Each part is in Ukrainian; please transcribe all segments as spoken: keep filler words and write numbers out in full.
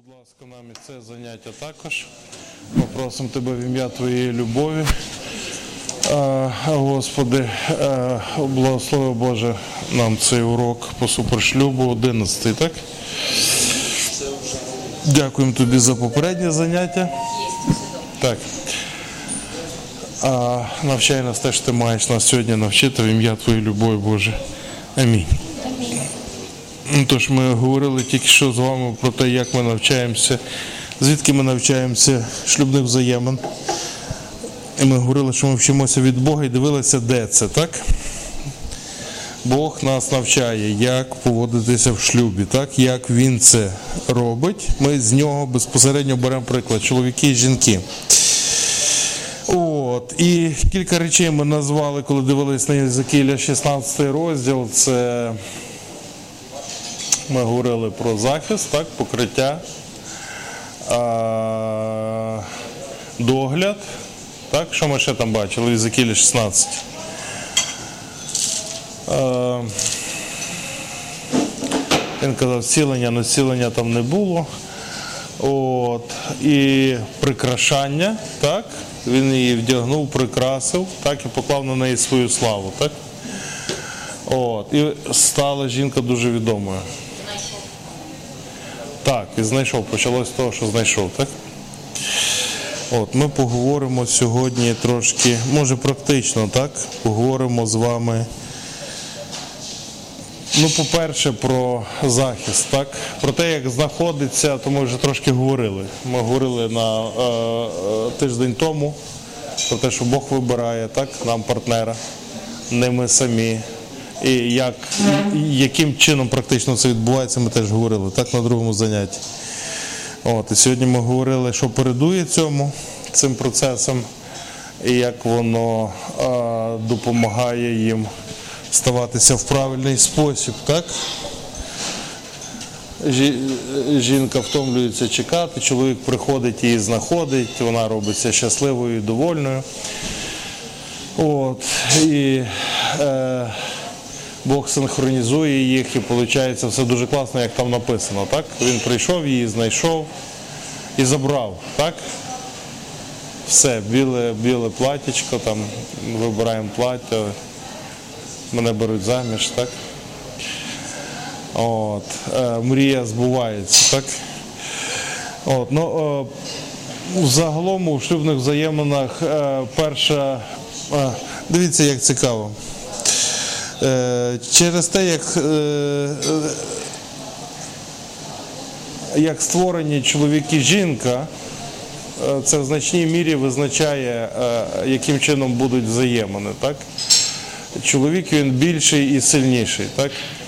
будь ласка, нам і це заняття також. Попросимо Тебе в ім'я Твоєї любові. А, Господи, а, благослови Боже нам цей урок по супершлюбу, одинадцятий, так? Дякуємо Тобі за попереднє заняття. Так. А, навчай нас те, що Ти маєш нас сьогодні навчити в ім'я Твоєї любові, Боже. Амінь. Тож ми говорили тільки що з вами про те, як ми навчаємося, звідки ми навчаємося шлюбних взаємин. І ми говорили, що ми вчимося від Бога і дивилися, де це, так? Бог нас навчає, як поводитися в шлюбі, так? Як Він це робить. Ми з нього безпосередньо беремо приклад, чоловіки і жінки. От. І кілька речей ми назвали, коли дивились на Єзекіїля шістнадцятий розділ. Це ми говорили про захист, так, покриття, а, догляд. Так, що ми ще там бачили в Єзекіїлі шістнадцять? А, він казав, зцілення, але зцілення там не було. От. І прикрашання, так, він її вдягнув, прикрасив, так, і поклав на неї свою славу, так. От. І стала жінка дуже відомою. Так, і знайшов, почалось з того, що знайшов, так? От, ми поговоримо сьогодні трошки, може практично, так? Поговоримо з вами, ну, по-перше, про захист, так? Про те, як знаходиться, то ми вже трошки говорили. Ми говорили на е, е, тиждень тому про те, що Бог вибирає, так, нам партнера, не ми самі. І як, яким чином практично це відбувається, ми теж говорили, так, на другому занятті. От, і сьогодні ми говорили, що передує цьому, цим процесам, і як воно а, допомагає їм ставатися в правильний спосіб, так? Жінка втомлюється чекати, чоловік приходить, її знаходить, вона робиться щасливою і довольною. От, і е, Бог синхронізує їх, і виходить все дуже класно, як там написано, так? Він прийшов, її знайшов і забрав, так? Все, біле, біле платічко, там, вибираємо плаття, мене беруть заміж, так? От, е, мрія збувається, так? От, ну, е, загалом у шлюбних взаєминах е, перша, е, дивіться, як цікаво. Через те, як, як створені чоловік і жінка, це в значній мірі визначає, яким чином будуть взаємини, так? Чоловік, він більший і сильніший, так?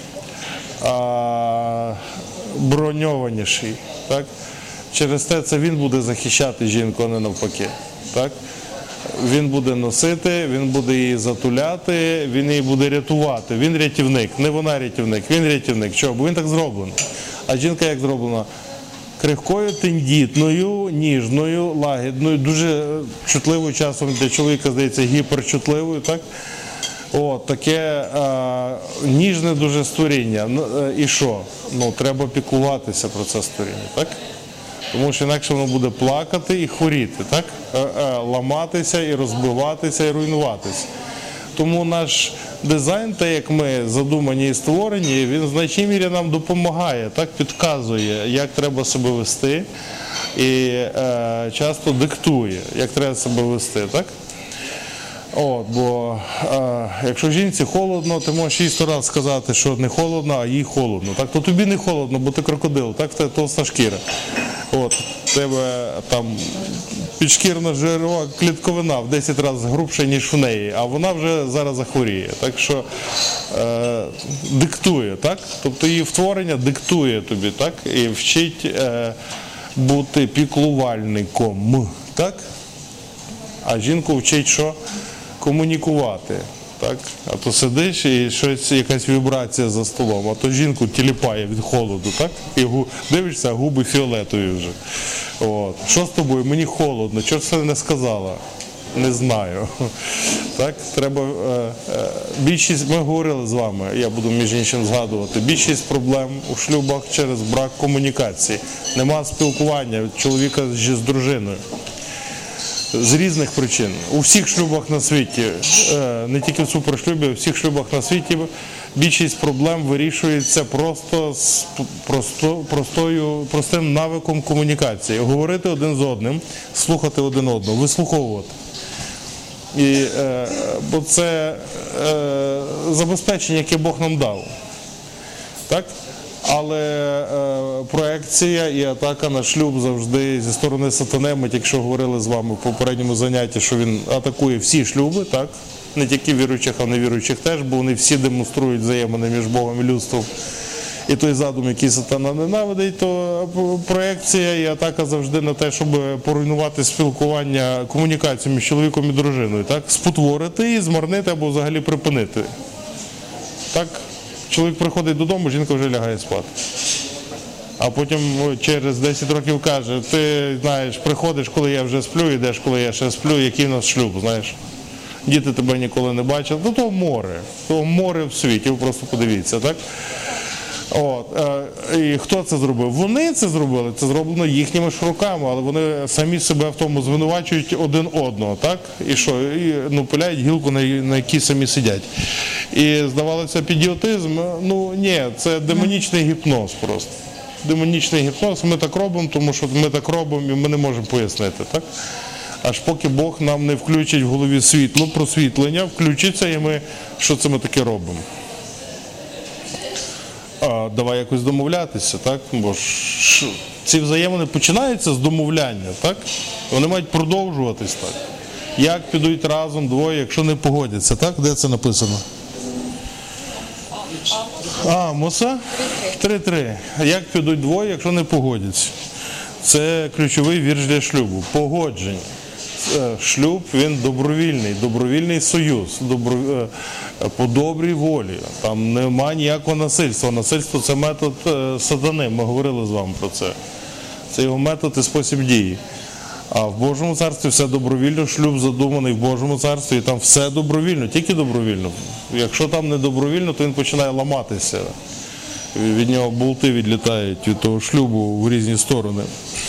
А броньованіший, так? Через те, це він буде захищати жінку, а не навпаки, так? Він буде носити, він буде її затуляти, він її буде рятувати. Він рятівник, не вона рятівник, він рятівник. Чого? Бо він так зроблений. А жінка як зроблена? Крихкою, тендітною, ніжною, лагідною, дуже чутливою, часом для чоловіка, здається, гіперчутливою, так? О, таке а, ніжне дуже створіння. І що? Ну, треба піклуватися про це створіння, так? Тому що інакше воно буде плакати і хворіти, так? Ламатися і розбиватися і руйнуватися. Тому наш дизайн, те, як ми задумані і створені, він в значній мірі нам допомагає, так? Підказує, як треба себе вести і е, часто диктує, як треба себе вести, так? От, бо е, якщо жінці холодно, ти можеш їй сто разів сказати, що не холодно, а їй холодно. Так? То тобі не холодно, бо ти крокодил, так? В тебе товста шкіра. От, в тебе там підшкірна жирова клітковина в десять разів грубша, ніж в неї, а вона вже зараз захворіє. Так що е, диктує, так? Тобто її втворення диктує тобі, так? І вчить е, бути піклувальником, так? А жінку вчить що? Комунікувати, так? А то сидиш і щось, якась вібрація за столом, а то жінку тіліпає від холоду, так? І гу... дивишся, а губи фіолетові вже. От. Що з тобою? Мені холодно, чого ж це не сказала? Не знаю. Так, треба, е, е, більшість, ми говорили з вами, я буду між іншим згадувати, більшість проблем у шлюбах через брак комунікації. Нема спілкування чоловіка з, з дружиною. З різних причин. У всіх шлюбах на світі, е, не тільки в супершлюбі, а у всіх шлюбах на світі більшість проблем вирішується просто з просто, простою, простим навиком комунікації. Говорити один з одним, слухати один одного, вислуховувати. І, е, бо це е, забезпечення, яке Бог нам дав. Так? Але е, проекція і атака на шлюб завжди зі сторони сатани, ми тільки що говорили з вами в попередньому занятті, що він атакує всі шлюби, так? Не тільки віруючих, а невіруючих теж, бо вони всі демонструють взаємини між Богом і людством. І той задум, який сатана ненавидить, то проекція і атака завжди на те, щоб поруйнувати спілкування, комунікацію між чоловіком і дружиною, так? Спотворити і змарнити або взагалі припинити. Так? Чоловік приходить додому, жінка вже лягає спати. А потім через десять років каже, ти знаєш, приходиш, коли я вже сплю, йдеш, коли я ще сплю, який у нас шлюб, знаєш. Діти тебе ніколи не бачать. Ну, то море, то море в світі, ви просто подивіться, так? От, і хто це зробив? Вони це зробили, це зроблено їхніми ж руками, але вони самі себе в тому звинувачують один одного, так? І що? І, ну, пиляють гілку, на, на якій самі сидять. І здавалося, підіотизм, ну ні, це демонічний гіпноз просто. Демонічний гіпноз, ми так робимо, тому що ми так робимо і ми не можемо пояснити, так? Аж поки Бог нам не включить в голові світло, просвітлення, включиться і ми, що це ми таке робимо. А, давай якось домовлятися, так? Бо ж ці взаємини починаються з домовляння, так? Вони мають продовжуватись, так? Як підуть разом двоє, якщо не погодяться, так? Де це написано? А, Моса? три-три. Як підуть двоє, якщо не погодяться? Це ключовий вірш для шлюбу. Погодження. Шлюб, він добровільний, добровільний союз, добро... по добрій волі. Там немає ніякого насильства. Насильство – це метод сатани, ми говорили з вами про це. Це його метод і спосіб дії. А в Божому царстві все добровільно, шлюб задуманий в Божому царстві, і там все добровільно, тільки добровільно. Якщо там не добровільно, то він починає ламатися. Від нього болти відлітають від того шлюбу в різні сторони.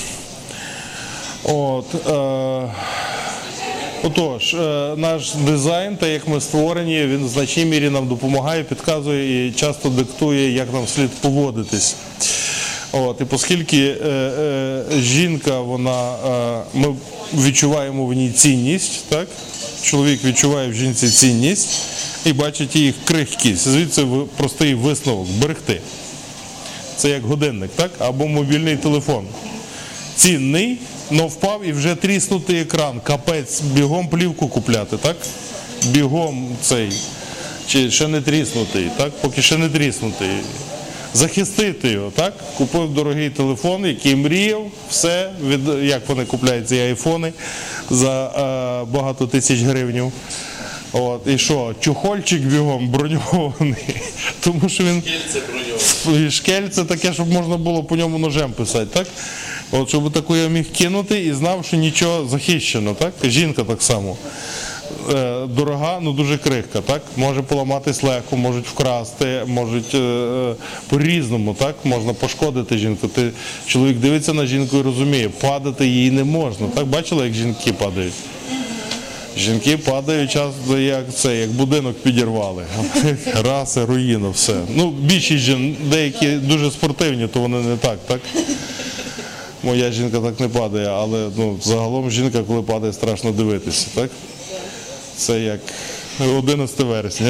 От, е, отож, е, наш дизайн, та як ми створені, він в значній мірі нам допомагає, підказує і часто диктує, як нам слід поводитись. От, і оскільки е, е, жінка, вона, е, ми відчуваємо в ній цінність, так? Чоловік відчуває в жінці цінність і бачить її крихкість. Звідси простий висновок – берегти. Це як годинник, так? Або мобільний телефон. Цінний, но впав і вже тріснутий екран. Капець, бігом плівку купляти, так? Бігом цей, чи ще не тріснутий, так? Поки ще не тріснутий. Захистити його, так? Купив дорогий телефон, який мріяв, все, від, як вони купляють ці айфони за е, багато тисяч гривень. От, і що, чухольчик бігом броньований, тому що він... Шкельце броньований. Шкельце таке, щоб можна було по ньому ножем писати, так? От, щоб таку я міг кинути і знав, що нічого захищено, так? Жінка так само. Дорога, ну дуже крихка, так? Може поламатись легко, можуть вкрасти, можуть е, по-різному, так? Можна пошкодити жінку. Ти, чоловік дивиться на жінку і розуміє, падати їй не можна, так? Бачили, як жінки падають? Жінки падають часто, як це, як будинок підірвали. Раз, руїна, все. Ну, більшість жін, деякі дуже спортивні, то вони не так, так? Моя жінка так не падає, але ну, загалом жінка, коли падає, страшно дивитися, так? Це як одинадцяте вересня.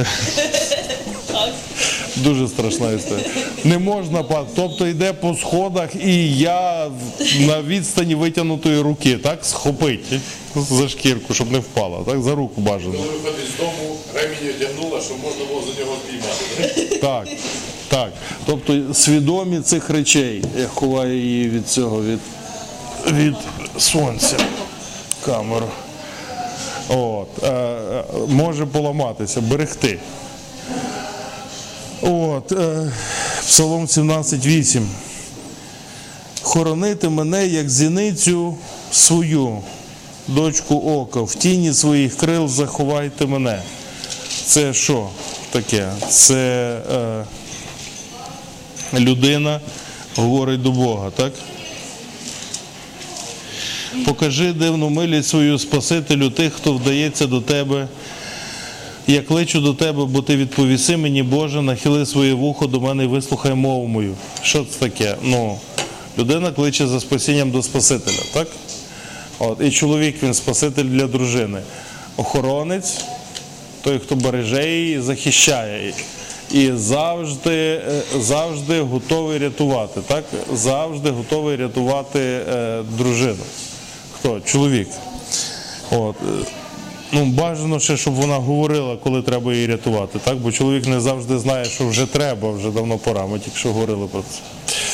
Дуже страшна історія. Не можна падати. Тобто йде по сходах і я на відстані витягнутої руки, так, схопить за шкірку, щоб не впала, так, за руку бажано. Коли виходить з дому, ремінь одягнула, щоб можна було за нього спіймати. Так, так. Тобто свідомі цих речей. Я ховаю її від цього, від, від сонця, камеру. От, е, може поламатися, берегти. От, е, Псалом сімнадцять вісім. Хоронити мене, як зіницю свою, дочку ока, в тіні своїх крил заховайте мене. Це що таке? Це е, людина говорить до Бога, так? Покажи дивну милість свою, Спасителю, тих, хто вдається до тебе. Я кличу до тебе, бо ти відповіси мені, Боже, нахили своє вухо до мене і вислухай мову мою. Що це таке? Ну, людина кличе за спасінням до Спасителя, так? От, і чоловік, він спаситель для дружини. Охоронець, той, хто береже її, захищає її. І завжди, завжди готовий рятувати, так? Завжди готовий рятувати е, дружину. Хто? Чоловік. От. Ну, бажано ще, щоб вона говорила, коли треба її рятувати, так? Бо чоловік не завжди знає, що вже треба, вже давно пора, ми тільки що говорили про це.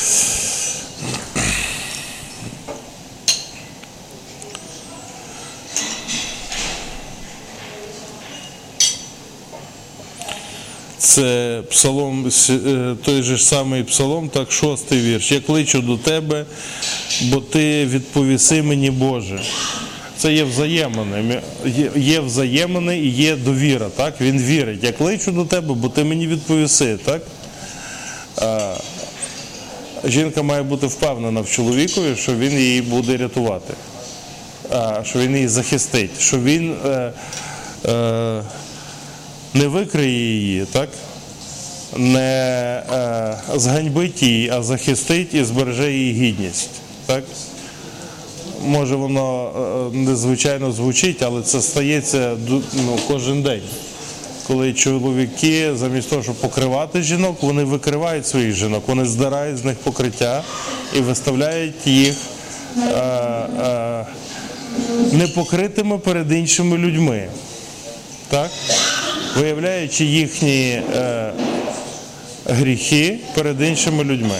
Це псалом, той же ж самий псалом, так, шостий вірш. Я кличу до тебе, бо ти відповіси мені, Боже. Це є взаємини, є взаємини і є довіра, так? Він вірить. Я кличу до тебе, бо ти мені відповіси, так? А, жінка має бути впевнена в чоловікові, що він її буде рятувати, а, що він її захистить, що він е, е, не викриє її, так? Не е, зганьбить її, а захистить і збереже її гідність, так? Може воно незвичайно звучить, але це стається ну, кожен день. Коли чоловіки, замість того, щоб покривати жінок, вони викривають своїх жінок, вони здирають з них покриття і виставляють їх е, е, непокритими перед іншими людьми, так? Виявляючи їхні е, гріхи перед іншими людьми.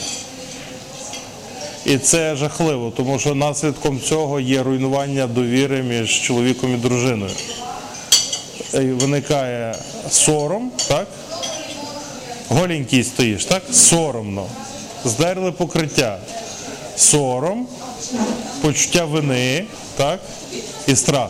І це жахливо, тому що наслідком цього є руйнування довіри між чоловіком і дружиною. І виникає сором, так? Голенький стоїш, так? Соромно. Здерли покриття. Сором, почуття вини, так? І страх.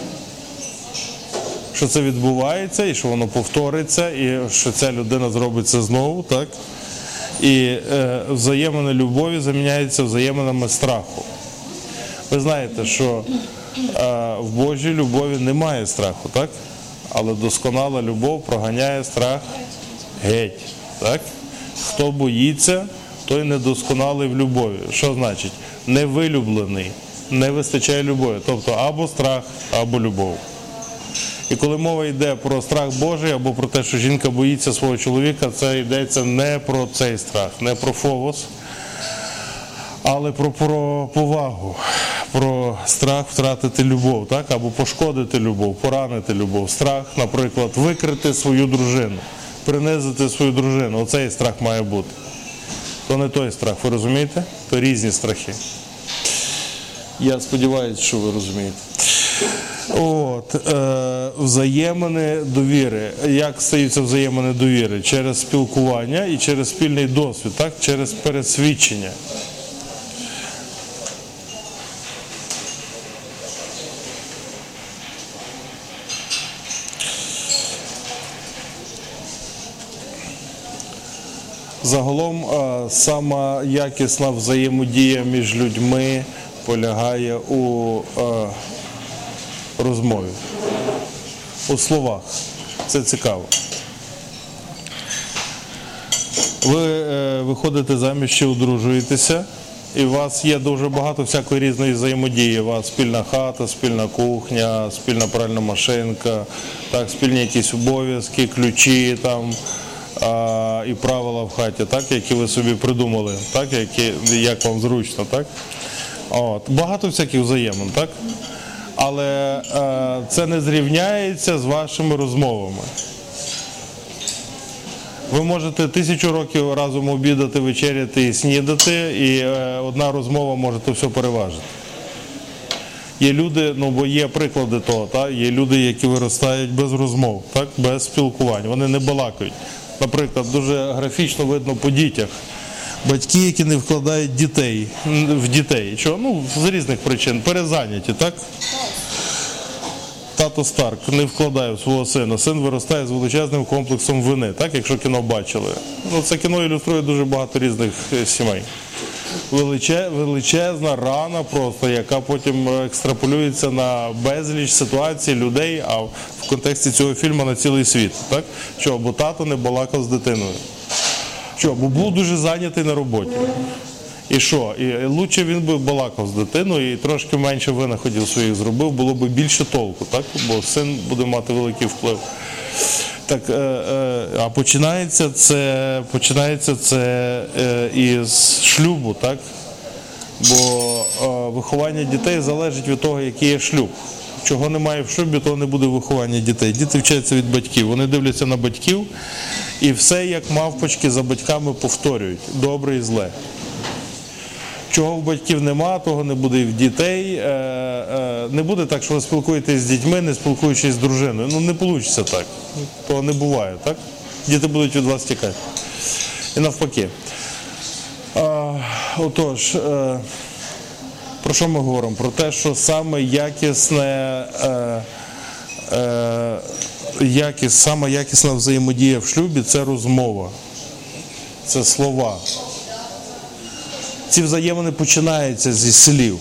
Що це відбувається, і що воно повториться, і що ця людина зробить це знову, так? І е, взаємини любові заміняються взаєминами страху. Ви знаєте, що е, в Божій любові немає страху, так? Але досконала любов проганяє страх геть, так? Хто боїться, той недосконалий в любові. Що значить? Невилюблений, не вистачає любові. Тобто або страх, або любов. І коли мова йде про страх Божий, або про те, що жінка боїться свого чоловіка, це йдеться не про цей страх, не про фовос, але про, про повагу, про страх втратити любов, так? Або пошкодити любов, поранити любов. Страх, наприклад, викрити свою дружину, принизити свою дружину. Оцей страх має бути. То не той страх, ви розумієте? То різні страхи. Я сподіваюся, що ви розумієте. От, е, взаємини довіри. Як стаються взаємини довіри? Через спілкування і через спільний досвід, так? Через пересвідчення. Загалом, е, сама якісна взаємодія між людьми полягає у е, розмові, у словах. Це цікаво. Ви е, виходите заміж чи одружуєтеся, і у вас є дуже багато всякої різної взаємодії. У вас спільна хата, спільна кухня, спільна пральна машинка, так, спільні якісь обов'язки, ключі там, а, і правила в хаті, так, які ви собі придумали, так, які, як вам зручно, так? От. Багато всяких взаємин, так? Але е, це не зрівняється з вашими розмовами. Ви можете тисячу років разом обідати, вечеряти і снідати, і е, одна розмова може то все переважити. Є люди, ну бо є приклади того, так? Є люди, які виростають без розмов, так? Без спілкувань, вони не балакають. Наприклад, дуже графічно видно по дітях. Батьки, які не вкладають дітей в дітей. Чого? Ну, з різних причин. Перезайняті, так? тато Старк не вкладає в свого сина, син виростає з величезним комплексом вини, так, якщо кіно бачили. Ну, це кіно ілюструє дуже багато різних е, сімей. Величе, величезна рана просто, яка потім екстраполюється на безліч ситуацій, людей, а в контексті цього фільму на цілий світ. Так? Що, бо тато не балакав з дитиною. Що, бо був дуже зайнятий на роботі. І що? І лучше він би балакав з дитиною і трошки менше винаходів своїх зробив, було б більше толку, так? Бо син буде мати великий вплив. Так, е, е, а починається це, починається це е, із шлюбу, так? Бо е, виховання дітей залежить від того, який є шлюб. Чого немає в шлюбі, того не буде виховання дітей. Діти вчаться від батьків, вони дивляться на батьків і все, як мавпочки, за батьками повторюють, добре і зле. Чого в батьків нема, того не буде і в дітей. Е, е, не буде так, що ви спілкуєтесь з дітьми, не спілкуючись з дружиною. Ну не вийде так. Того не буває, так? Діти будуть від вас тікати. І навпаки. Е, отож, е, про що ми говоримо? Про те, що саме якісне, е, е, якіс, саме якісна взаємодія в шлюбі – це розмова, це слова. Ці взаємини починаються зі слів.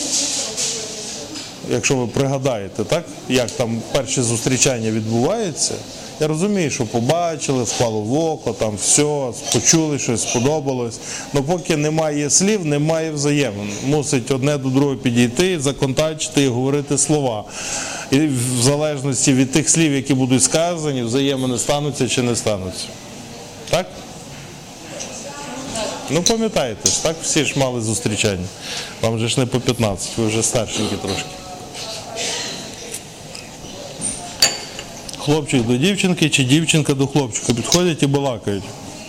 Якщо ви пригадаєте, так, як там перші зустрічання відбуваються, я розумію, що побачили, впало в око, там все, почули щось, сподобалось. Але поки немає слів, немає взаємин. Мусить одне до другого підійти, законтачити і говорити слова. І в залежності від тих слів, які будуть сказані, взаємини стануться чи не стануться. Так? Ну, пам'ятаєте ж, так? Всі ж мали зустрічання. Вам же ж не по п'ятнадцять, ви вже старшенькі трошки. Хлопчик до дівчинки чи дівчинка до хлопчика підходять і балакають.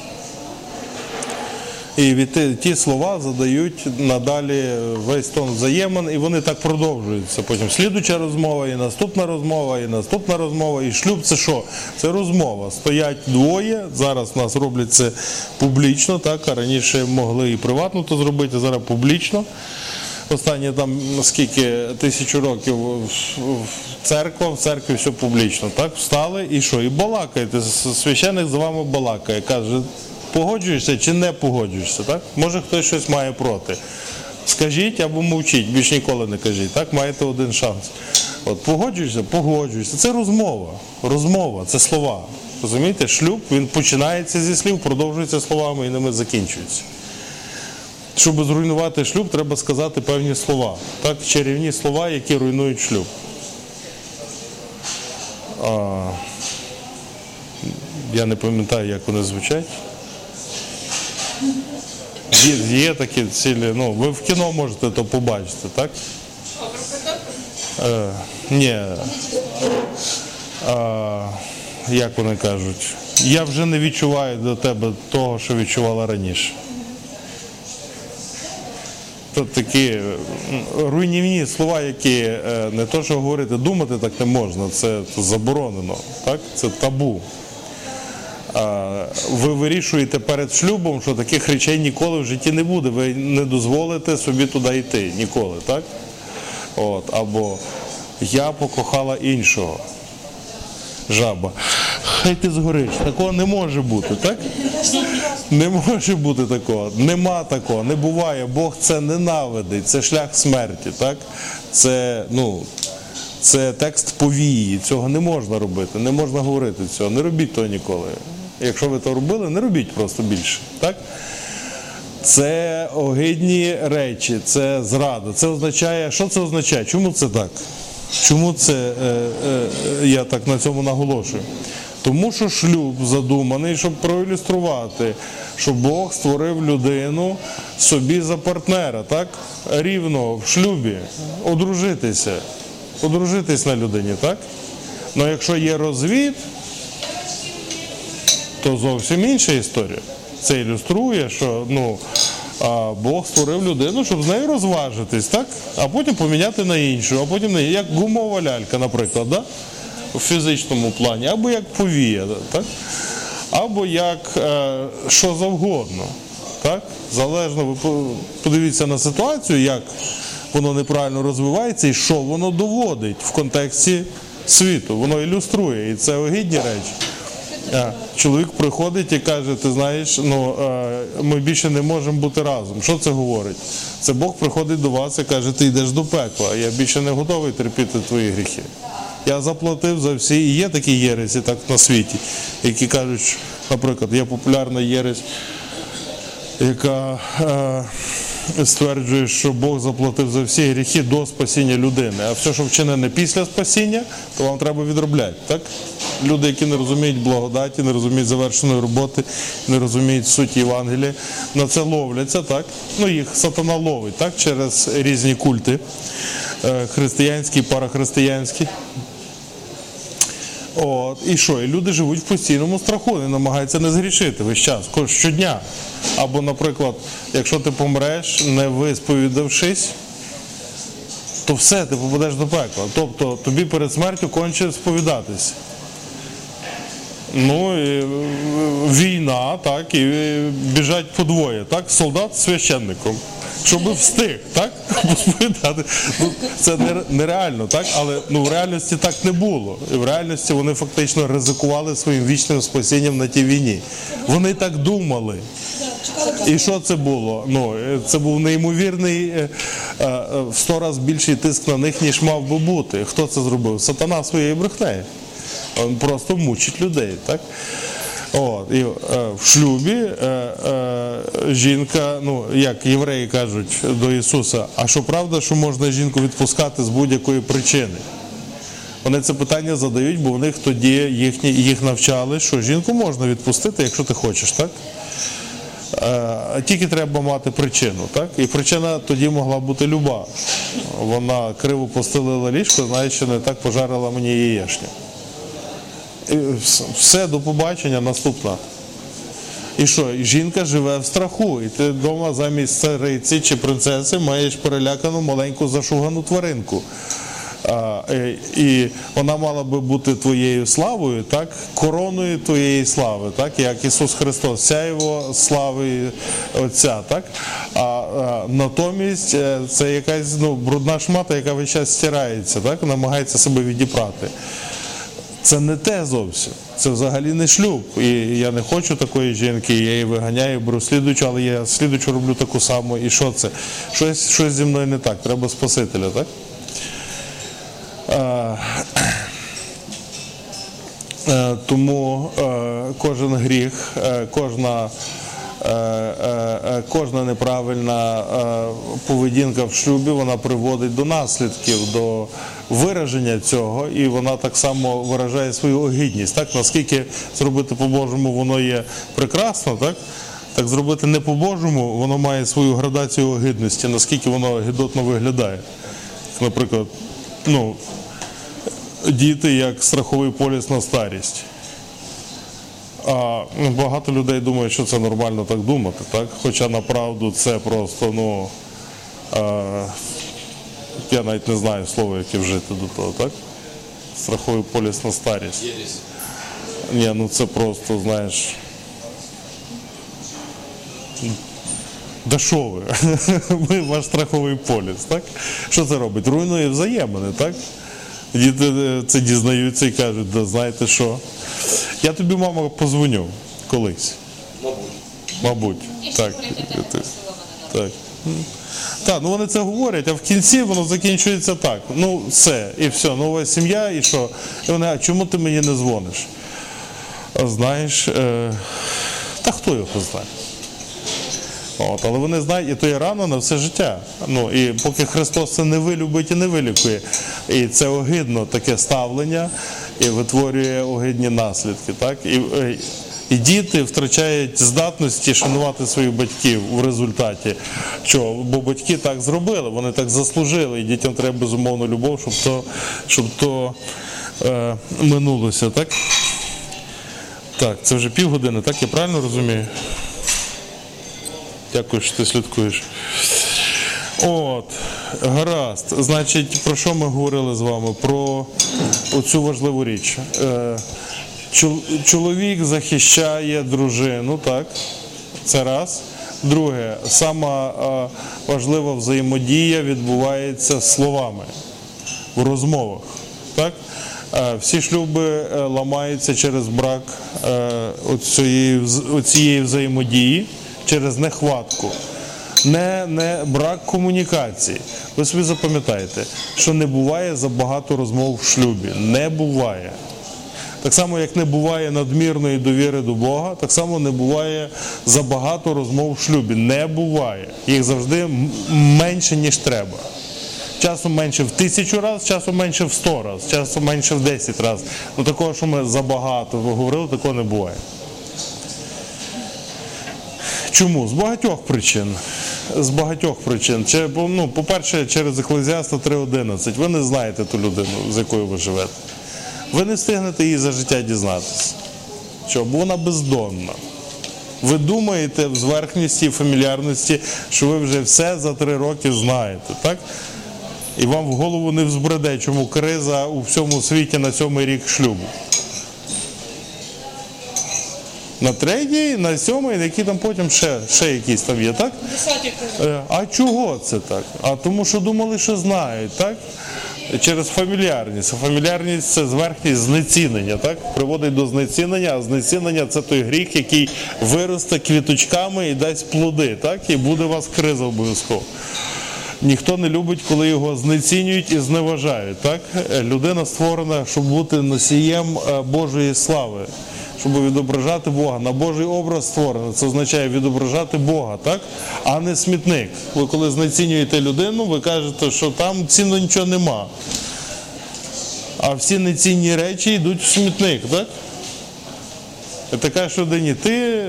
І від ті слова задають надалі весь тон взаємин, і вони так продовжуються. Потім слідуюча розмова, і наступна розмова, і наступна розмова. І шлюб – це що? Це розмова. Стоять двоє, зараз в нас роблять це публічно, так, а раніше могли і приватно то зробити, а зараз публічно. Останні там, скільки, тисячу років церква, в церкві все публічно, так, встали і що? І балакаєте, священник з вами балакає, каже, погоджуєшся чи не погоджуєшся, так? Може хтось щось має проти. Скажіть або мовчіть, більш ніколи не кажіть, так? Маєте один шанс. От погоджуєшся, погоджуєшся. Це розмова, розмова, це слова. Розумієте, шлюб, він починається зі слів, продовжується словами і ними закінчується. Щоб зруйнувати шлюб, треба сказати певні слова, так? Чарівні слова, які руйнують шлюб. А, я не пам'ятаю, як вони звучать. Є, є такі цілі, ну, ви в кіно можете то побачити, так? Е, ні. А, як вони кажуть? Я вже не відчуваю до тебе того, що відчувала раніше. Це такі руйнівні слова, які не то, що говорити, думати так не можна, це заборонено, так? Це табу. Ви вирішуєте перед шлюбом, що таких речей ніколи в житті не буде, ви не дозволите собі туди йти, ніколи, так? От, або я покохала іншого, жаба. Хай ти згориш, такого не може бути, так? Не може бути такого, нема такого, не буває, Бог це ненавидить, це шлях смерті, так? Це, ну, це текст повії, цього не можна робити, не можна говорити цього, не робіть того ніколи. Якщо ви то робили, не робіть просто більше, так? Це огидні речі, це зрада, це означає, що це означає, чому це так? Чому це, е, е, я так на цьому наголошую? Тому що шлюб задуманий, щоб проілюструвати, що Бог створив людину собі за партнера, так? Рівно в шлюбі, одружитися, одружитись на людині, так? Але якщо є розвід, то зовсім інша історія. Це ілюструє, що, ну, Бог створив людину, щоб з нею розважитись, так? А потім поміняти на іншу, а потім на іншу. Як гумова лялька, наприклад, да? У фізичному плані, або як повія, так? Або як е, що завгодно, так? Залежно, ви подивіться на ситуацію, як воно неправильно розвивається і що воно доводить в контексті світу. Воно ілюструє, і це огидні речі. А, чоловік приходить і каже, ти знаєш, ну, ми більше не можемо бути разом. Що це говорить? Це Бог приходить до вас і каже, ти йдеш до пекла, а я більше не готовий терпіти твої гріхи. Я заплатив за всі, і є такі єресі так на світі, які кажуть, що, наприклад, є популярна єресь, яка е, стверджує, що Бог заплатив за всі гріхи до спасіння людини, а все, що вчинене після спасіння, то вам треба відробляти, так? Люди, які не розуміють благодаті, не розуміють завершеної роботи, не розуміють суті Євангелія, на це ловляться, так? Ну, їх сатана ловить, так? Через різні культи, е, християнські, парахристиянські. От, і що? І люди живуть в постійному страху, вони намагаються не згрішити весь час, щодня. Або, наприклад, якщо ти помреш, не висповідавшись, то все, ти попадеш до пекла. Тобто тобі перед смертю конче сповідатися. Ну, і війна, так, і біжать подвоє, так, солдат з священником. Щоб встиг, так? Посповідати. Ну, це нереально, так? Але ну, в реальності так не було. І в реальності вони фактично ризикували своїм вічним спасінням на тій війні. Вони так думали. І що це було? Ну, це був неймовірний, в сто разів більший тиск на них, ніж мав би бути. Хто це зробив? Сатана своєю брехнею. Він просто мучить людей, так? От, і, е, в шлюбі е, е, жінка, ну, як євреї кажуть до Ісуса, а що правда, що можна жінку відпускати з будь-якої причини? Вони це питання задають, бо в них тоді їхні, їх навчали, що жінку можна відпустити, якщо ти хочеш, так? Е, тільки треба мати причину, так? І причина тоді могла бути люба. Вона криво постелила ліжко, знаєш, що не так пожарила мені яєчню. Все, до побачення, наступна. І що, жінка живе в страху, і ти вдома замість цариці чи принцеси маєш перелякану маленьку зашугану тваринку. А, і, і вона мала би бути твоєю славою, так? Короною твоєї слави, так? Як Ісус Христос, сяйво слави Отця, так? А, а натомість це якась ну, брудна шмата, яка весь час стирається, так? Намагається себе відіпрати. Це не те зовсім, це взагалі не шлюб. І я не хочу такої жінки, я її виганяю, беру слідуючу, але я слідуючу роблю таку саму. І що це? Щось, щось зі мною не так, треба Спасителя, так? А, а, тому а, кожен гріх, а, кожна, а, а, кожна неправильна а, поведінка в шлюбі, вона приводить до наслідків, до вираження цього, і вона так само виражає свою огидність. Так? Наскільки зробити по-божому воно є прекрасно, так? Так зробити не по-божому, воно має свою градацію огидності, наскільки воно гидотно виглядає. Наприклад, ну, діти як страховий поліс на старість. А багато людей думають, що це нормально так думати, так? Хоча направду це просто, ну, а, я навіть не знаю слова, яке вжити до того, так? Страховий поліс на старість. Єресь. Ні, ну це просто, знаєш, да що ви? Ми ваш страховий поліс, так? Що це робить? Руйнує взаємини, так? Діти це дізнаються і кажуть, да знаєте що? Я тобі, мама, позвоню колись. Мабуть. Мабуть, так. Так. Так, ну вони це говорять, а в кінці воно закінчується так. Ну, все, і все, нова сім'я, і що? І вони, а чому ти мені не дзвониш? А знаєш, е... та хто його знає? От, але вони знають, і то є рана на все життя. Ну, і поки Христос це не вилюбить і не вилікує. І це огидно таке ставлення, і витворює огидні наслідки. Так? І, і діти втрачають здатності шанувати своїх батьків в результаті. Чого? Бо батьки так зробили, вони так заслужили, і дітям треба безумовно любов, щоб то, щоб то е, минулося. Так? Так, це вже півгодини, так? Я правильно розумію? Дякую, що ти слідкуєш. От, гаразд. Значить, про що ми говорили з вами? Про оцю важливу річ. Чоловік захищає дружину, так? Це раз. Друге, сама важлива взаємодія відбувається словами, в розмовах, так? Е, Всі шлюби е, ламаються через брак е, оцієї, вз- оцієї взаємодії, через нехватку. Не, не брак комунікації. Ви собі запам'ятаєте, що не буває забагато розмов в шлюбі. Не буває. Так само, як не буває надмірної довіри до Бога, так само не буває забагато розмов в шлюбі. Не буває. Їх завжди м- менше, ніж треба. Часом менше в тисячу разів, часом менше в сто разів, часом менше в десять разів. Ну такого, що ми забагато говорили, такого не буває. Чому? З багатьох причин. З багатьох причин. Чи, ну, по-перше, через Еклезіаста три одинадцять. Ви не знаєте ту людину, з якою ви живете. Ви не встигнете її за життя дізнатися. Що? Бо вона бездонна. Ви думаєте в зверхності і фамільярності, що ви вже все за три роки знаєте, так? І вам в голову не взбреде, чому криза у всьому світі на сьомий рік шлюбу. На третій, на сьомий, які там потім ще, ще якісь там є, так? Е, А чого це так? А тому що думали, що знають, так? Через фамільярність. А фамільярність – це зверхність знецінення, так? Приводить до знецінення, а знецінення – це той гріх, який виросте квіточками і дасть плоди, так? І буде у вас криза обов'язково. Ніхто не любить, коли його знецінюють і зневажають, так? Людина створена, щоб бути носієм Божої слави, щоб відображати Бога. На Божий образ створено. Це означає відображати Бога, так? А не смітник. Ви коли знецінюєте людину, ви кажете, що там цінно нічого нема. А всі нецінні речі йдуть в смітник, так? І ти кажеш людині, ти...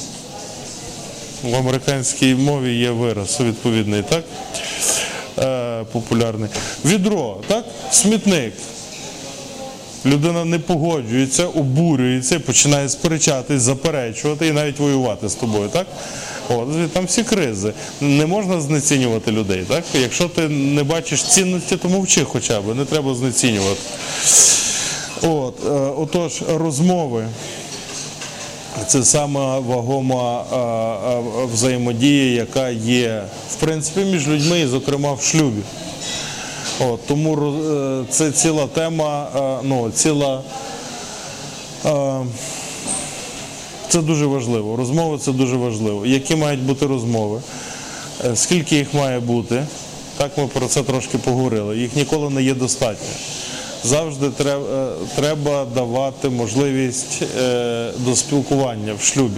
В американській мові є вираз відповідний, так? Е, популярний. Відро, так? Смітник. Людина не погоджується, обурюється, починає сперечатись, заперечувати і навіть воювати з тобою, так? От, там всі кризи. Не можна знецінювати людей, так? Якщо ти не бачиш цінності, то мовчи хоча б, не треба знецінювати. От, е, отож, розмови. Це сама вагома а, а, взаємодія, яка є, в принципі, між людьми і, зокрема, в шлюбі. От, тому е, це ціла тема, а, ну, ціла, а, це дуже важливо. Розмови – це дуже важливо. Які мають бути розмови? Е, Скільки їх має бути? Так, ми про це трошки поговорили. Їх ніколи не є достатньо. Завжди треба, треба давати можливість е, до спілкування в шлюбі.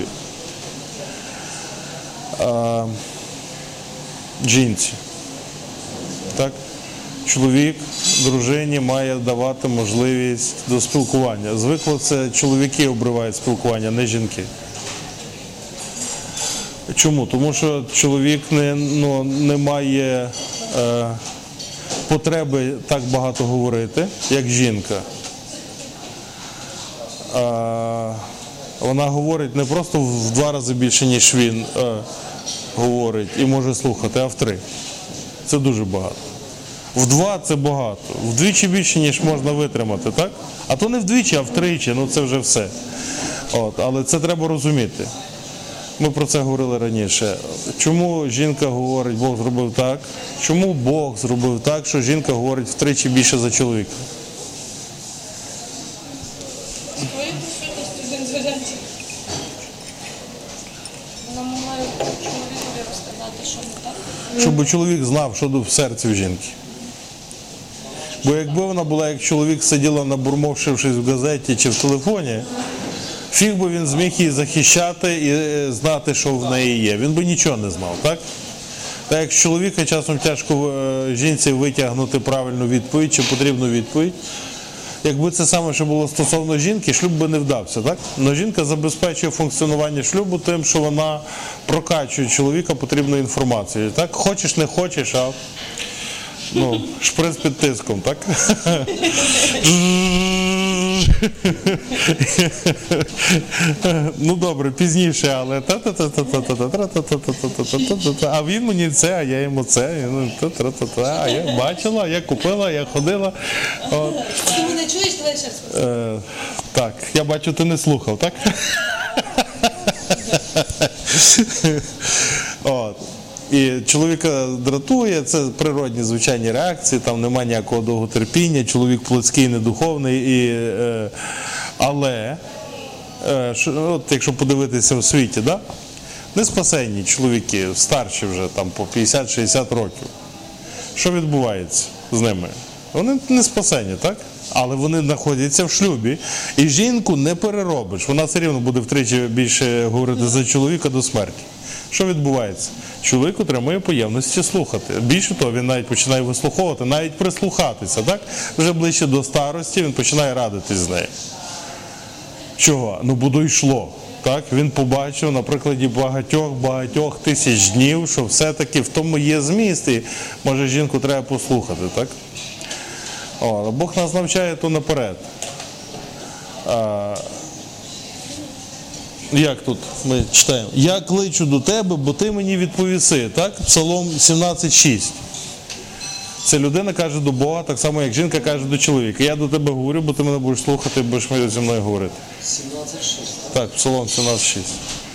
Е, жінці. Так? Чоловік дружині має давати можливість до спілкування. Звикло це чоловіки обривають спілкування, не жінки. Чому? Тому що чоловік не, ну, не має... Е, потреби так багато говорити, як жінка. А, вона говорить не просто в два рази більше, ніж він а, говорить і може слухати, а в три. Це дуже багато. В два це багато. Вдвічі більше, ніж можна витримати, так? А то не вдвічі, а втричі, ну це вже все. От, але це треба розуміти. Ми про це говорили раніше. Чому жінка говорить, Бог зробив так? Чому Бог зробив так, що жінка говорить втричі більше за чоловіка? Своєю присутністю один зведеться. Вона могла чоловікові розказати, що не так. Щоб чоловік знав, що в серці в жінки. Бо якби вона була, як чоловік сиділа, набурмовшившись в газеті чи в телефоні, фіг би він зміг її захищати і знати, що в неї є. Він би нічого не знав, так? Так як з чоловіка часом тяжко жінці витягнути правильну відповідь чи потрібну відповідь. Якби це саме, що було стосовно жінки, шлюб би не вдався, так? Но жінка забезпечує функціонування шлюбу тим, що вона прокачує чоловіка потрібною інформацією, так? Хочеш, не хочеш, а ну, шприц під тиском, так? Ну добре, пізніше, але а він мені це, а я йому це, а я бачила, я купила, я ходила. От. Ти мене чуєш, давай ще раз. Е, так, я бачу, ти не слухав, так? От. І чоловіка дратує, це природні звичайні реакції, там немає ніякого довготерпіння, чоловік плотський, не духовний. І, е, але, е, що, от якщо подивитися в світі, да? Неспасенні чоловіки, старші вже там, по п'ятдесят-шістдесят років. Що відбувається з ними? Вони не спасені, так? Але вони знаходяться в шлюбі, і жінку не переробиш. Вона все рівно буде втричі більше говорити за чоловіка до смерті. Що відбувається? Чоловік отримує поємності слухати. Більше того, він навіть починає вислуховувати, навіть прислухатися. Так? Вже ближче до старості він починає радитись з нею. Чого? Ну, бо дійшло. Так? Він побачив на прикладі багатьох-багатьох тисяч днів, що все-таки в тому є зміст, і може жінку треба послухати. Так? О, Бог нас навчає то наперед. А, як тут ми читаємо? Я кличу до тебе, бо ти мені відповіси. Так? Псалом сімнадцять шість. Це людина каже до Бога, так само як жінка каже до чоловіка. Я до тебе говорю, бо ти мене будеш слухати, будеш зі мною говорити. сімнадцять шість. Так, Псалом сімнадцять шість.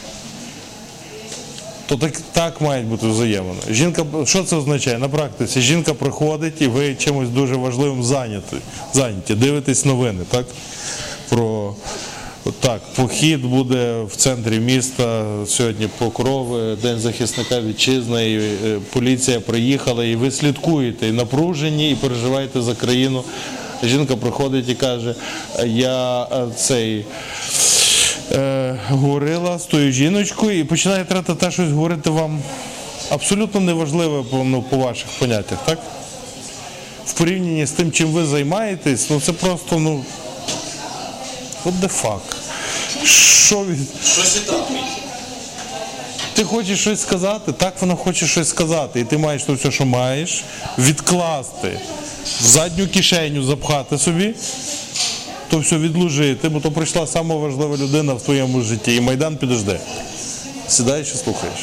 То так, так мають бути взаємини. Жінка, що це означає? На практиці жінка приходить і ви чимось дуже важливим зайняті, зайняті. Дивитесь новини, так? Про так, похід буде в центрі міста сьогодні Покров, День захисника вітчизни, і поліція приїхала, і ви слідкуєте, і напружені, і переживаєте за країну. Жінка приходить і каже, я цей... Е, говорила з тою жіночкою і починає трата те щось говорити вам абсолютно неважливе по, ну, по ваших поняттях, так? В порівнянні з тим, чим ви займаєтесь, ну це просто, ну, what the fuck? Що від... Щось і так. Ти хочеш щось сказати, так вона хоче щось сказати, і ти маєш то все, що маєш, відкласти, в задню кишеню запхати собі, то все відложити, бо то прийшла сама важлива людина в твоєму житті. І Майдан підожде. Сідаєш і слухаєш.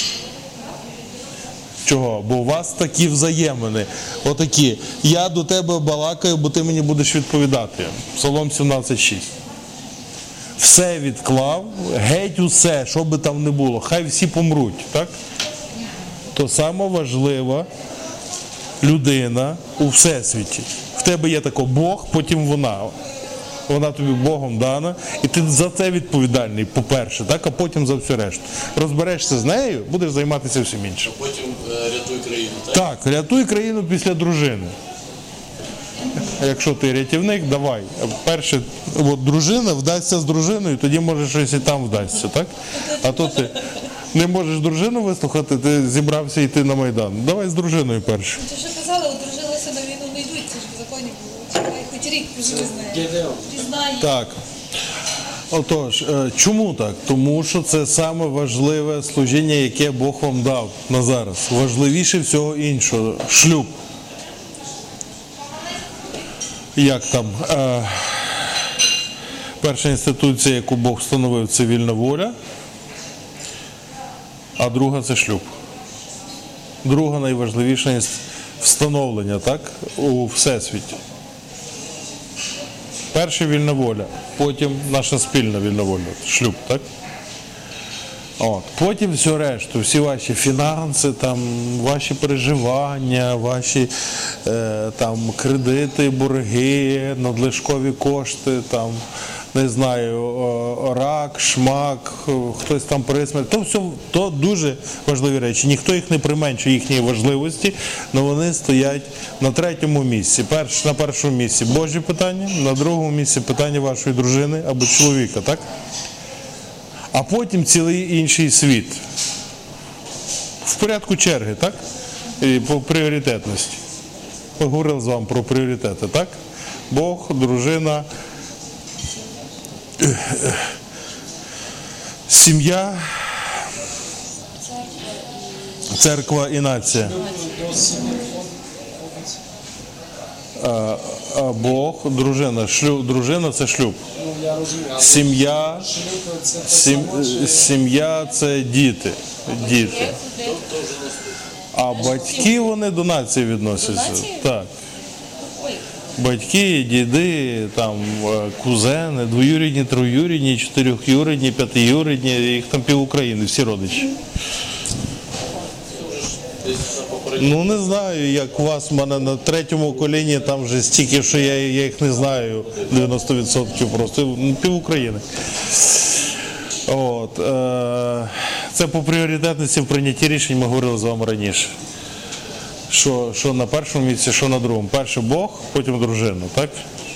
Чого? Бо у вас такі взаємини. Отакі. Я до тебе балакаю, бо ти мені будеш відповідати. Псалом сімнадцять шість. Все відклав, геть усе, що би там не було. Хай всі помруть. Так? То сама важлива людина у всесвіті. В тебе є тако Бог, потім вона. Вона тобі Богом дана, і ти за це відповідальний, по-перше, так, а потім за все решту. Розберешся з нею, будеш займатися всім іншим. Потім е, рятуй країну, так? Так, рятуй країну після дружини. Якщо ти рятівник, давай. Перше, от дружина вдасться з дружиною, тоді може щось і там вдасться, так? А то ти не можеш дружину вислухати, ти зібрався йти на Майдан. Давай з дружиною перше. Ти що казали, одружилися на війну не йдуть, це ж в законі було. Чекай, хоч рік поживи з нею. Гедеон. Пізнає. Так. Отож, е, чому так? Тому що це саме важливе служіння, яке Бог вам дав на зараз. Важливіше всього іншого. Шлюб. Як там? Е, перша інституція, яку Бог встановив, це вільна воля, а друга – це шлюб. Друга найважливіша інст... встановлення, так, у всесвіті. Перше – вільна воля, потім наша спільна вільна воля, шлюб, так? От. Потім все решту, всі ваші фінанси, там, ваші переживання, ваші е, там, кредити, борги, надлишкові кошти, там, не знаю, о, рак, шмак, хтось там присмерть. То все, то дуже важливі речі. Ніхто їх не применшує, їхньої важливості, але вони стоять на третьому місці. Перш, на першому місці Божі питання, на другому місці питання вашої дружини або чоловіка, так? А потім цілий інший світ. В порядку черги, так? І по пріоритетності. Ми говорили з вами про пріоритети, так? Бог, дружина, сім'я, церква і нація. А, а Бог, дружина, шлюб, дружина – це шлюб. Ну, я розумію. а Сім'я, шлюб – це те сім, саме, чи- сім'я – це діти. Діти. А батьки, вони до нації відносяться. нації? Так. Ой, Батьки, діди, там, е, кузени, двоюрідні, троюрідні, чотирьохюрідні, п'ятиюрідні, їх там пів України, всі родичі. Ну не знаю, як у вас, в мене на третьому коліні, там вже стільки, що я, я їх не знаю, дев'яносто відсотків просто, ну, пів України. От, е, це по пріоритетності в прийнятті рішень ми говорили з вами раніше. Що, що на першому місці, що на другому. Перше Бог, потім дружина, так?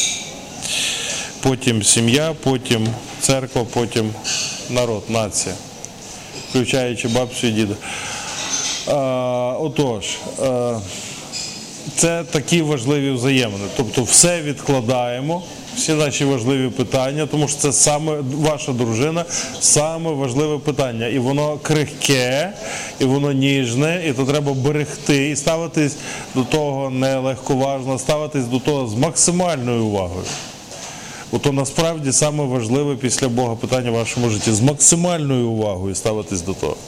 Потім сім'я, потім церква, потім народ, нація, включаючи бабцю і діда. Е, отож, е, це такі важливі взаємини. Тобто все відкладаємо, всі наші важливі питання, тому що це саме ваша дружина, саме важливе питання. І воно крихке, і воно ніжне, і то треба берегти, і ставитись до того не легковажно, ставитись до того з максимальною увагою. Ото насправді саме важливе після Бога питання в вашому житті. З максимальною увагою ставитись до того.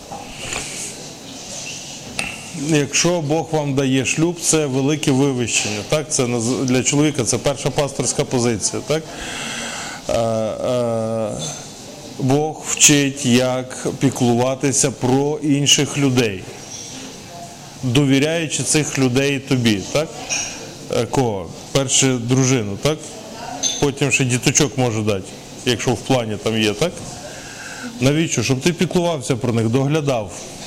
Якщо Бог вам дає шлюб, це велике вивищення. Так? Це для чоловіка це перша пасторська позиція. Так? Е, е, Бог вчить, як піклуватися про інших людей, довіряючи цих людей тобі. Так? Е, кого? Перше дружину, так? Потім ще діточок може дати, якщо в плані там є. Так? Навіщо? Щоб ти піклувався про них, доглядав.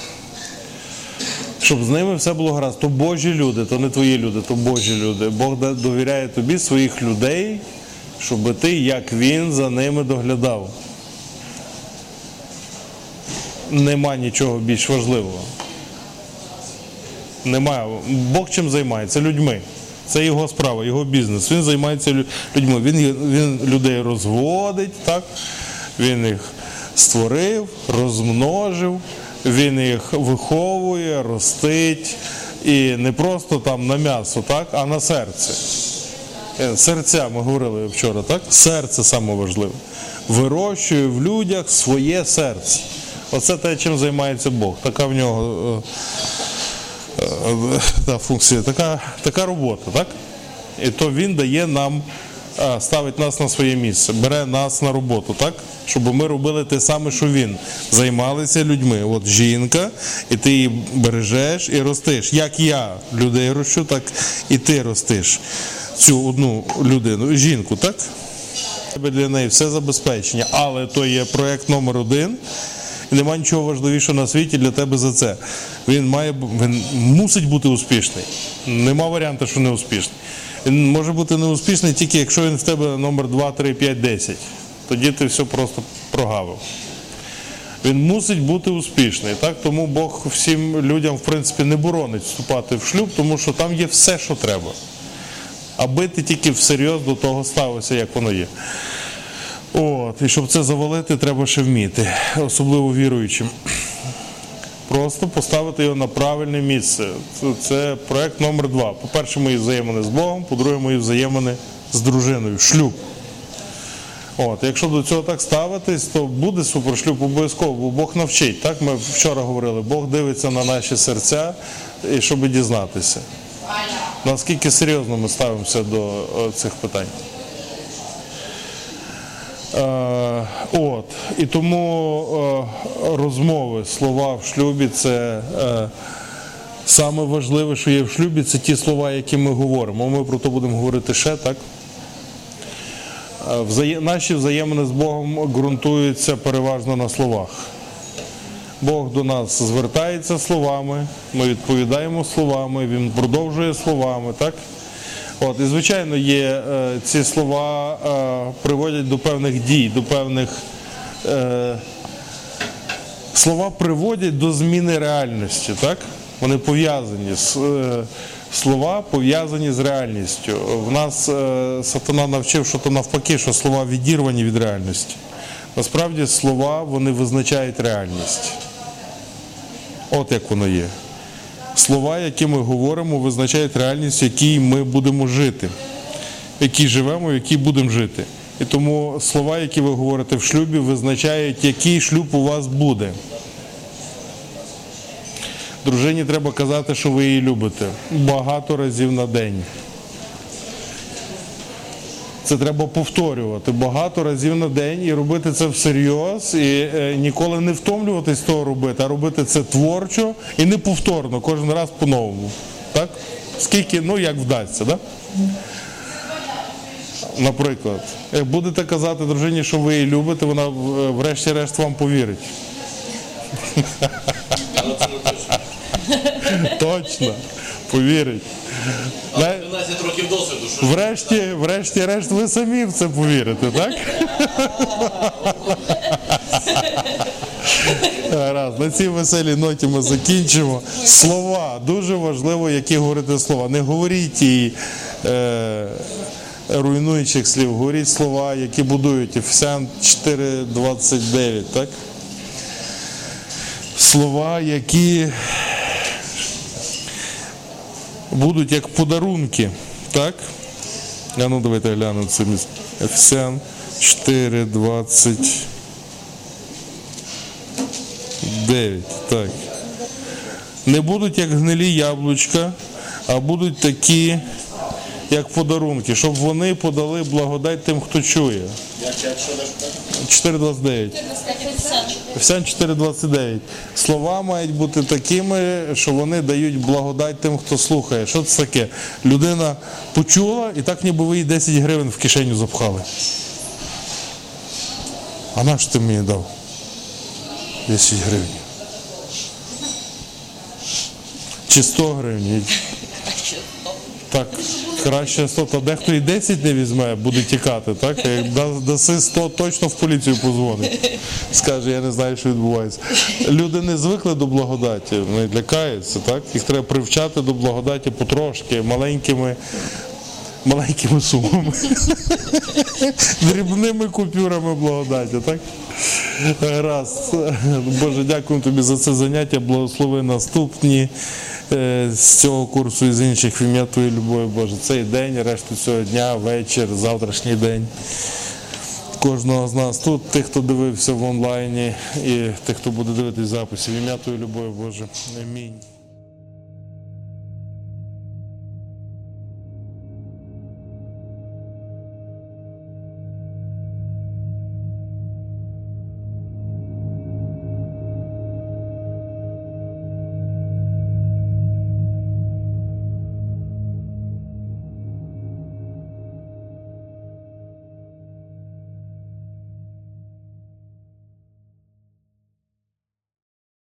Щоб з ними все було гаразд. То Божі люди, то не твої люди, то Божі люди. Бог довіряє тобі своїх людей, щоб ти, як Він, за ними доглядав. Нема нічого більш важливого. Немає. Бог чим займається? Людьми. Це його справа, його бізнес. Він займається людьми. Він, він людей розводить, так? Він їх створив, розмножив. Він їх виховує, ростить, і не просто там на м'ясо, так, а на серце. Серця, ми говорили вчора, так? Серце саме важливе. Вирощує в людях своє серце. Оце те, чим займається Бог. Така в нього е, е, та функція, така, така робота, так? І то Він дає нам, ставить нас на своє місце, бере нас на роботу, так? Щоб ми робили те саме, що Він. Займалися людьми. От жінка, і ти її бережеш і ростиш. Як я людей рощу, так і ти ростиш цю одну людину, жінку, так? Для неї все забезпечення, але то є проєкт номер один, і немає нічого важливішого на світі для тебе за це. Він має, він мусить бути успішний. Нема варіанту, що не успішний. Він може бути неуспішний тільки, якщо він в тебе номер два, три, п'ять, десять. Тоді ти все просто прогавив. Він мусить бути успішний. Так? Тому Бог всім людям, в принципі, не боронить вступати в шлюб, тому що там є все, що треба. Аби ти тільки всерйоз до того ставився, як воно є. От. І щоб це завалити, треба ще вміти. Особливо віруючим. Просто поставити його на правильне місце. Це, це проєкт номер два. По-перше, мої взаємини з Богом, по-друге, мої взаємини з дружиною. Шлюб. От, якщо до цього так ставитись, то буде супершлюб обов'язково, бо Бог навчить. Так? Ми вчора говорили, Бог дивиться на наші серця, і щоб дізнатися. Наскільки серйозно ми ставимося до цих питань. Е, от. І тому е, розмови, слова в шлюбі – це е, саме важливе, що є в шлюбі, це ті слова, які ми говоримо. Ми про це будемо говорити ще, так? Взаєм... Наші взаємини з Богом ґрунтуються переважно на словах. Бог до нас звертається словами, ми відповідаємо словами, Він продовжує словами, так? От, і, звичайно, є, е, ці слова е, приводять до певних дій, до певних... Е, слова приводять до зміни реальності, так? Вони пов'язані з... Е, Слова пов'язані з реальністю. В нас е, сатана навчив, що то навпаки, що слова відірвані від реальності. Насправді слова, вони визначають реальність. От як воно є. Слова, які ми говоримо, визначають реальність, в якій ми будемо жити. В якій живемо, в якій будемо жити. І тому слова, які ви говорите в шлюбі, визначають, який шлюб у вас буде. Дружині треба казати, що ви її любите. Багато разів на день. Це треба повторювати багато разів на день і робити це всерйоз, і е, ніколи не втомлюватись того робити, а робити це творчо і неповторно, кожен раз по-новому. Так? Скільки, ну як вдасться, да? Наприклад, як будете казати дружині, що ви її любите, вона в- врешті-решт вам повірить. Але це не точно. Точно, повірить. На- тринадцять років досвіду, що Врешті, врешті-решт ви самі в це повірите, так? Раз, на цій веселій ноті ми закінчимо. Слова. Дуже важливо, які говорити слова. Не говоріть і е, руйнуючих слів, говоріть слова, які будують. Ефесян чотири двадцять дев'ять, так? Слова, які будуть як подарунки, так? А ну давайте глянемо це місце. Ефесян чотири двадцять дев'ять, так. Не будуть як гнилі яблучка, а будуть такі, як подарунки, щоб вони подали благодать тим, хто чує. чотири двадцять дев'ять. Ефесян чотири двадцять дев'ять. Слова мають бути такими, що вони дають благодать тим, хто слухає. Що це таке? Людина почула і так ніби ви їй десять гривень в кишеню запхали. А на що ти мені дав? десять гривень. Чи сто гривень? Так, краще сто, та дехто і десять не візьме, буде тікати, так? Як да- даси сто, точно в поліцію позвонить. Скаже, я не знаю, що відбувається. Люди не звикли до благодаті, вони лякаються, так? Їх треба привчати до благодаті потрошки, маленькими, маленькими сумами. Дрібними купюрами благодаті, так? Раз. Боже, дякую тобі за це заняття, благослови наступні е, з цього курсу і з інших в ім'я Твоєї любові, Боже. Цей день, решту цього дня, вечір, завтрашній день. Кожного з нас тут, тих, хто дивився в онлайні і тих, хто буде дивитись записи. В ім'я Твоєї любові, Боже. Амінь.